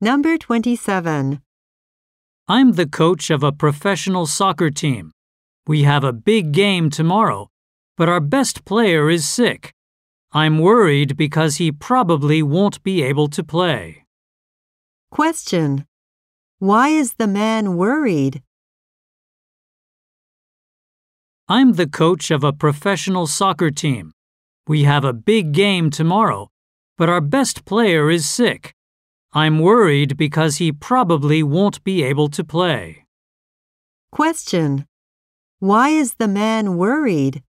Number 27. I'm the coach of a professional soccer team. We have a big game tomorrow, but our best player is sick. I'm worried because he probably won't be able to play. Question. Why is the man worried? I'm the coach of a professional soccer team. We have a big game tomorrow, but our best player is sick. I'm worried because he probably won't be able to play. Question. Why is the man worried?